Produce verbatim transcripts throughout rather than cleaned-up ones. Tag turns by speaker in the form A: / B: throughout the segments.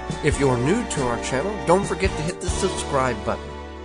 A: If you're new to our channel, don't forget to hit the subscribe button.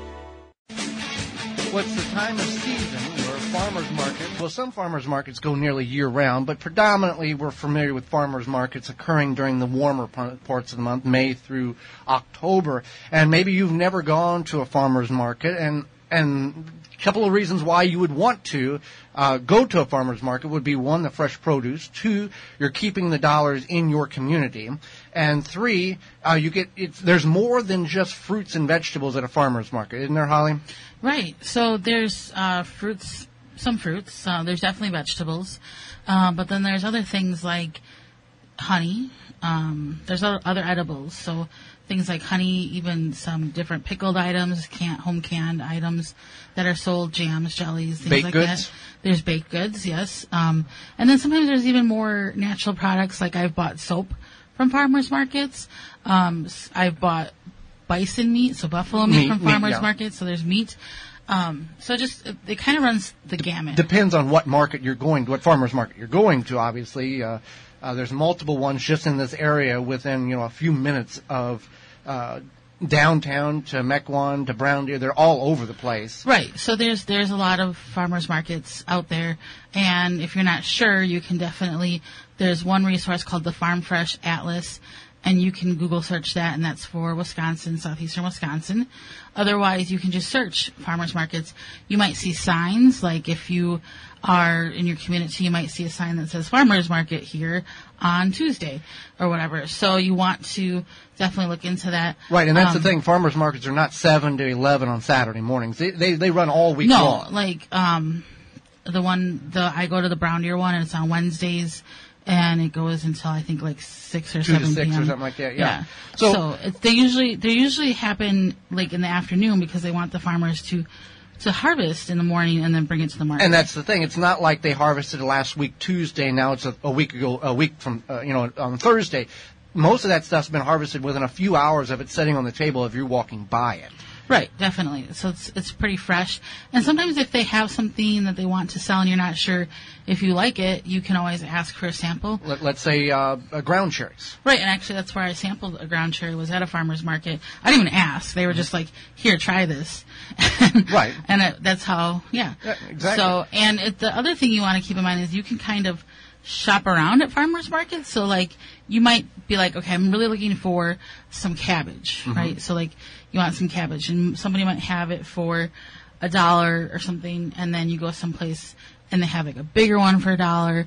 B: What's the time of season for farmers market? Well, some farmers markets go nearly year-round, but predominantly we're familiar with farmers markets occurring during the warmer parts of the month, May through October. And maybe you've never gone to a farmers market, and and a couple of reasons why you would want to uh, go to a farmer's market would be, one, the fresh produce, two, you're keeping the dollars in your community, and three, uh, you get it's, there's more than just fruits and vegetables at a farmer's market, isn't there, Holly?
C: Right. So there's uh, fruits, some fruits. Uh, there's definitely vegetables, uh, but then there's other things like honey. Um, there's other, other edibles. So things like honey, even some different pickled items, can home canned items that are sold, jams, jellies, things
B: baked
C: like
B: goods?
C: that. There's baked goods, yes. Um, and then sometimes there's even more natural products. Like I've bought soap from farmers markets. Um, I've bought bison meat, so buffalo meat,
B: Meat,
C: from
B: meat,
C: farmers
B: yeah.
C: markets. So there's meat. Um, so just it, it kind of runs the gamut.
B: Depends on what market you're going to, what farmer's market you're going to, obviously. Uh, uh, there's multiple ones just in this area within, you know, a few minutes of uh, downtown to Mequon to Brown Deer. They're all over the place.
C: Right. So there's there's a lot of farmers markets out there, and if you're not sure, you can definitely. There's one resource called the Farm Fresh Atlas, and you can Google search that, and that's for Wisconsin, southeastern Wisconsin. Otherwise, you can just search farmers markets. You might see signs, like if you are in your community, you might see a sign that says farmers market here on Tuesday or whatever. So you want to definitely look into that.
B: Right, and that's
C: Um,
B: the thing. Farmers markets are not seven to eleven on Saturday mornings. They they, they run all week
C: No,
B: long.
C: like um, the one the I go to the Brown Deer one, and it's on Wednesdays. And it goes until I think like six or
B: Two to
C: seven
B: six
C: p m
B: or something like that, yeah.
C: So,
B: So-
C: it's, they usually they usually happen like in the afternoon because they want the farmers to to harvest in the morning and then bring it to the market.
B: And that's the thing. It's not like they harvested last week Tuesday. Now it's a, a week ago, a week from uh, you know on Thursday. Most of that stuff's been harvested within a few hours of it sitting on the table if you're walking by it.
C: Right, definitely. So it's it's pretty fresh. And sometimes if they have something that they want to sell and you're not sure if you like it, you can always ask for a sample.
B: Let, let's say uh, uh, ground cherries.
C: Right, and actually that's where I sampled a ground cherry, was at a farmer's market. I didn't even ask. They were just like, here, try this.
B: Right.
C: And it, that's how, yeah.
B: Yeah, exactly.
C: So, and it, the other thing you want to keep in mind is you can kind of shop around at farmers markets. So, like, you might be like, okay, I'm really looking for some cabbage,
B: Mm-hmm.
C: right? So, like, you want some cabbage, and somebody might have it for a dollar or something, and then you go someplace and they have like a bigger one for a dollar,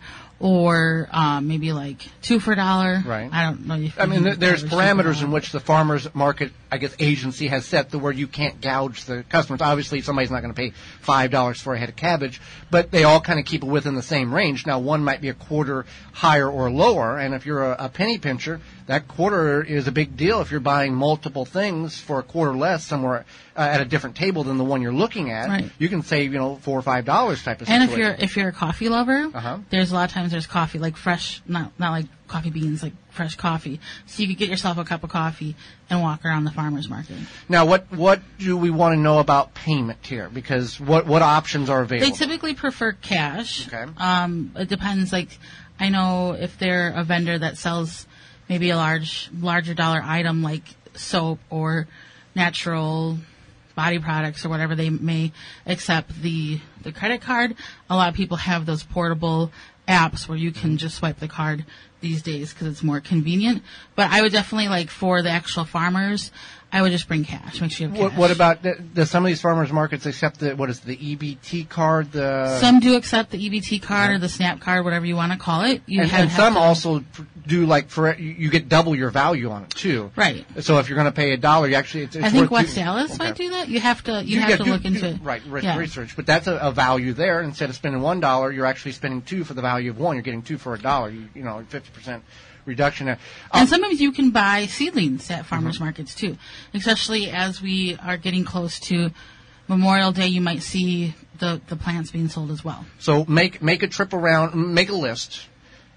C: or um, maybe like two for a dollar.
B: Right.
C: I don't know. If
B: I mean,
C: you
B: th- there's
C: cabbage two for a
B: parameters in
C: dollar.
B: which the farmers market, I guess, agency has set to where you can't gouge the customers. Obviously, somebody's not going to pay five dollars for a head of cabbage, but they all kind of keep it within the same range. Now, one might be a quarter higher or lower, and if you're a, a penny pincher, that quarter is a big deal. If you're buying multiple things for a quarter less somewhere uh, at a different table than the one you're looking at,
C: Right.
B: you can save, you know, four or five dollars type of
C: And
B: situation.
C: if you're if you're a coffee lover,
B: Uh-huh.
C: there's a lot of times there's coffee, like fresh, not not like coffee beans, like fresh coffee. So you could get yourself a cup of coffee and walk around the farmer's market.
B: Now, what what do we want to know about payment here? Because what what options are available?
C: They typically prefer cash.
B: Okay.
C: Um, it depends. Like, I know if they're a vendor that sells maybe a large, larger dollar item like soap or natural body products or whatever, they may accept the the credit card. A lot of people have those portable apps where you can just swipe the card these days because it's more convenient. But I would definitely, like, for the actual farmers, I would just bring cash. Make sure you have
B: What,
C: cash.
B: what about the, the, some of these farmers markets accept the what is the E B T card? The
C: Some do accept the E B T card or the SNAP card, whatever you want to call it. You
B: and,
C: have,
B: and
C: have
B: some
C: to-
B: also pr- do like for you you get double your value on it too.
C: Right.
B: So if you're going to pay a dollar, you actually it's, it's
C: I think
B: worth
C: West
B: two-
C: Dallas
B: okay.
C: might do that. You have to you, have
B: yeah,
C: to
B: do-
C: look
B: do-
C: into it.
B: right re-
C: Yeah.
B: research, but that's a, a value there. Instead of spending one dollar, you're actually spending two for the value of one. You're getting two for a dollar. You, you know, fifty percent reduction there. Um,
C: And sometimes you can buy seedlings at farmers
B: Mm-hmm.
C: markets too, especially as we are getting close to Memorial Day. You might see the the plants being sold as well.
B: So make make a trip around, make a list,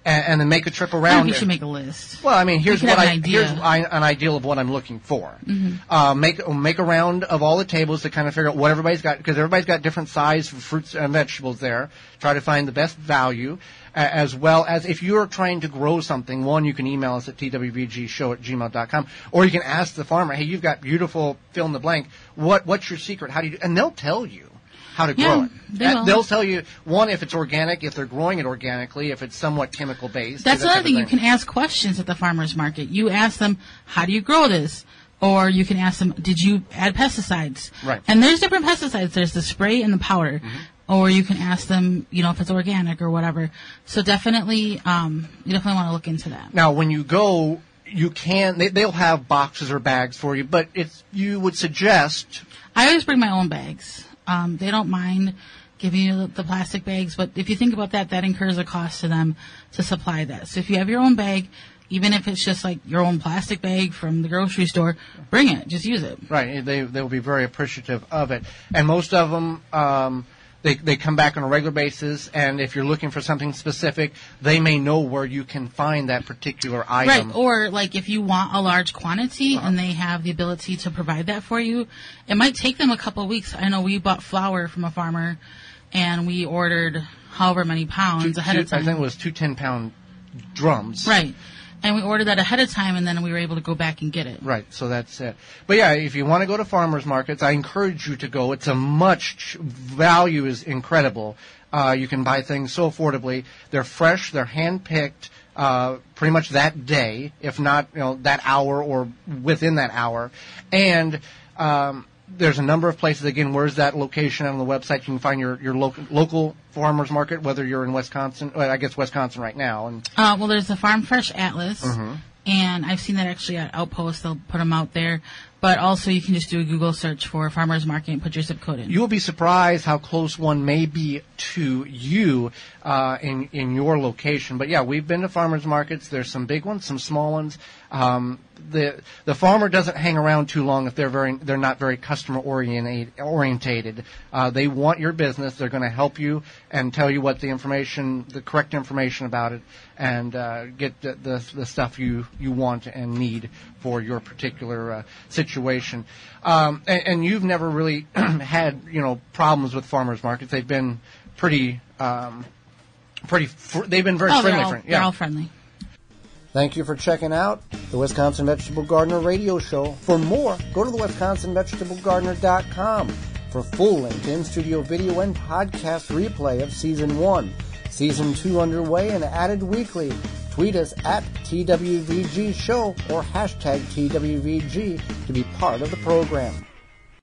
B: and, and then make a trip
C: I
B: around.
C: think you should make a list.
B: Well, I mean, here's
C: You
B: what
C: could
B: I
C: have an idea.
B: here's I, an ideal of what I'm looking for.
C: Mm-hmm.
B: Uh, make make a round of all the tables to kind of figure out what everybody's got, because everybody's got different size for fruits and vegetables there. Try to find the best value, uh, as well as if you're trying to grow something. One, you can email us at t w v g show at gmail dot com, or you can ask the farmer, "Hey, you've got beautiful fill in the blank. What what's your secret? How do you?" do? And they'll tell you how to grow
C: Yeah,
B: it.
C: they
B: Uh,
C: will.
B: They'll tell you, one, if it's organic, if they're growing it organically, if it's somewhat chemical based.
C: That's
B: that
C: another
B: type of
C: thing. You can ask questions at the farmer's market. You ask them, how do you grow this? Or you can ask them, did you add pesticides?
B: Right.
C: And there's different pesticides. There's the spray and the powder.
B: Mm-hmm.
C: Or you can ask them, you know, if it's organic or whatever. So definitely, um, you definitely want to look into that.
B: Now, when you go, you can, they, they'll have boxes or bags for you, but it's, you would suggest,
C: I always bring my own bags. Um, they don't mind giving you the, the plastic bags, but if you think about that, that incurs a cost to them to supply that. So if you have your own bag, even if it's just like your own plastic bag from the grocery store, bring it. Just use it.
B: right, they, they'll be very appreciative of it. And most of them, um, They, they come back on a regular basis, and if you're looking for something specific, they may know where you can find that particular item.
C: Right, or like if you want a large quantity uh-huh. and they have the ability to provide that for you, it might take them a couple of weeks. I know we bought flour from a farmer, and we ordered however many pounds
B: two,
C: ahead
B: two,
C: of time.
B: I think it was two ten-pound drums.
C: Right. And we ordered that ahead of time, and then we were able to go back and get it.
B: Right, so that's it. But yeah, if you want to go to farmers markets, I encourage you to go. It's a much, value is incredible. Uh, you can buy things so affordably. They're fresh, they're hand-picked, uh, pretty much that day, if not, you know, that hour or within that hour. And, um, there's a number of places. Again, where's that location on the website? You can find your, your local, local farmers market, whether you're in Wisconsin, well, I guess Wisconsin right now. And
C: Uh, well, there's the Farm Fresh Atlas,
B: Mm-hmm.
C: and I've seen that actually at Outpost. They'll put them out there. But also you can just do a Google search for farmers market and put your zip code in.
B: You will be surprised how close one may be to you uh, in in your location. But yeah, we've been to farmers markets. There's some big ones, some small ones. Um, the the farmer doesn't hang around too long if they're very they're not very customer oriented orientated. Uh, they want your business. They're going to help you and tell you what the information, the correct information about it, and uh, get the, the the stuff you you want and need for your particular uh, situation. Um, and, and you've never really had you know problems with farmers markets. They've been pretty um, pretty. Fr- they've been very
C: oh,
B: friendly.
C: they're all,
B: friend-
C: they're
B: yeah.
C: all friendly.
A: Thank you for checking out the Wisconsin Vegetable Gardener radio show. For more, go to the wisconsin vegetable gardener dot com for full-length in-studio video and podcast replay of Season one. Season two underway and added weekly. Tweet us at T W V G Show or hashtag T W V G to be part of the program.